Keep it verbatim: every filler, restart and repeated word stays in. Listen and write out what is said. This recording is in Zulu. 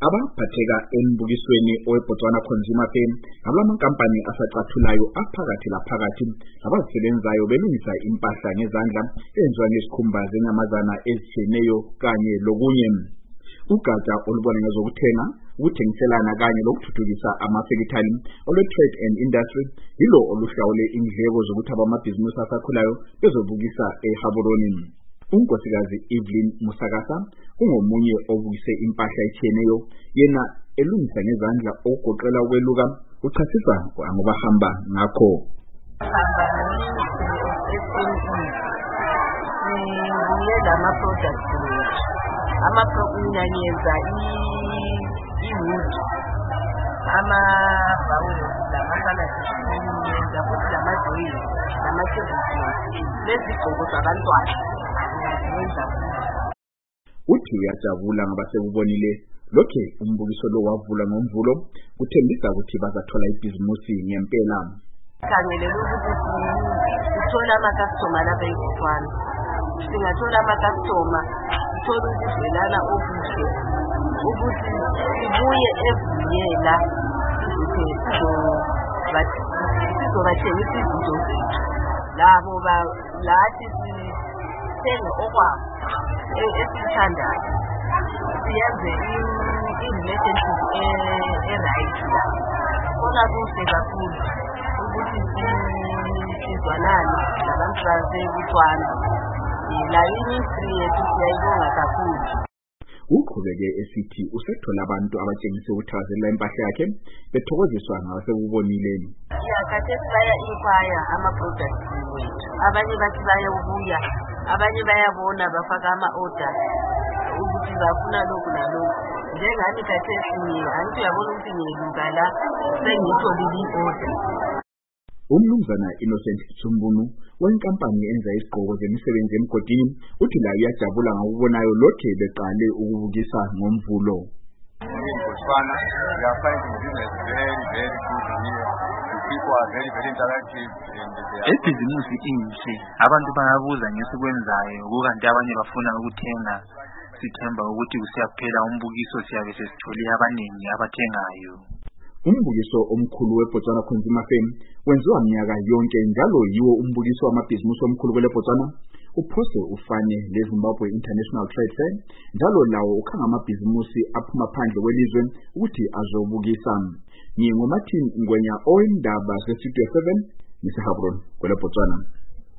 Abaphatheka embukisweni oweBotswana Consumer Fair abalamankampani asacathulayo aphakathi laphakathi abasebenzayo belungisa impahla ngezandla enziwa ngesikhumba zenyamazana ezitshiyeneyo kanye lokunye. Ugatsha olubona ngezokuthenga, ukuthengiselana kanye lokuthuthukisa amafekithali olwe-Trade and Industry yilo oluhlawule indleko zokuthi abamabhizinisi asakhulayo bezobukisa eHaburoni. Unkosikazi Evelyn Musakasa ungomunye obukise impahla etshiyeneyo yena elungisa ngezandla okugoqela ukweluka uchasisa ngoba hamba ngakho. Hamba ngiyela ama-products ama-product i-wood ama-bawuzi lama-saladi ngiyenza futhi lama-joyi lama-table lezigqoko zabantwana. Uthi uyajabula ngoba sekubonile lokhe umbukiso lo wavula ngomvulo kuthembisa ukuthi bazathola ibhizimusi ngempela. Khangelela ukuthi sithola ama-customer lapha eBotswana. Singathola ama-customer, sithola ukudlelana okuhle ukuthi sibuye evuyela izinto sizobathengisa izinto zethu labo lathi sithenga okwabo esithandayo siyenze i-relationship e-right la kona kuhle kakhulu ukuthi sizwanane nabantu baseBotswana la industry yethu siyayibonga kakhulu. Uqhubeke esithi usethola abantu abatshengise ukuthakazelela impahla yakhe bethokoziswa ngabasekubonile. Khathesi baya inquire ama-products wethu, abanye bathi bayabuya, abanye bayabona bafaka ama-order ukuthi bafuna lokhu nalokhu. Njengani khathesi angithi uyabona ukuthi ngiyeluka la sengitholile i-order. Umnumzana Innocent Chumbunu wenkampani enza izigqoko zemisebenzi emgodini uthi la uyajabula ngokubonayo lokhe beqale ukubukisa ngomvulo. Botswana, we are finding business very very good here. The people are very very interactive and they are ebhizimusi inhle, abantu bayabuza ngesikwenzayo kukanti abanye bafuna ukuthenga. Sithemba ukuthi kusiyaphela umbukiso siyabe sesithole abaningi abathengayo. Umbukiso omkhulu weBotswana Consumer Fair wenziwa minyaka yonke njalo yiwo umbukiso wamabhizinisi omkhulu kweBotswana. Uphose ufane leZimbabwe International Trade Fair njalo lawo ukhanga amabhizinisi aphuma phandle kwelizwe ukuthi azobukisa. NginguMartin Ngwenya owendaba ze-Studio seven ngiseHaburoni kweLeBotswana.